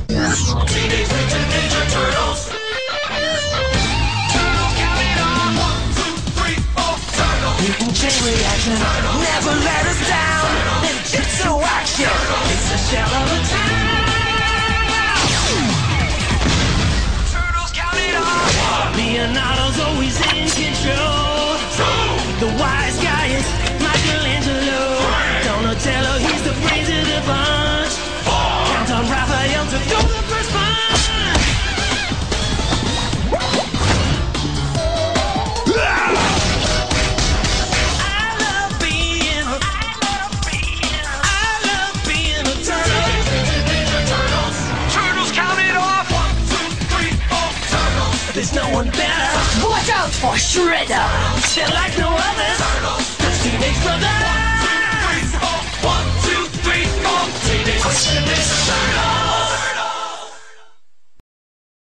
Teenage Mutant Ninja Turtles. Turtles, count it off. 1, 2, 3, 4. Turtles. Mutant chain reaction. Turtles. Never let us down. Ninjutsu action. Turtles. It's a shell of a town. Turtles, count it off. Leonardo's always in control. 2. The wise guy is Michelangelo. 3. Donatello, he's the brains of the bunch. 4. Count on Raphael to throw the first punch. I love being a turtle. Turtles. Turtles, count it off. 1, 2, 3, 4. Turtles. There's no one better. Watch out for Shredder. They're like no others. Turtles. Those teenage brothers. 1, 2, 3, 4. 1, 2, 3, 4. Teenage Mutant Ninja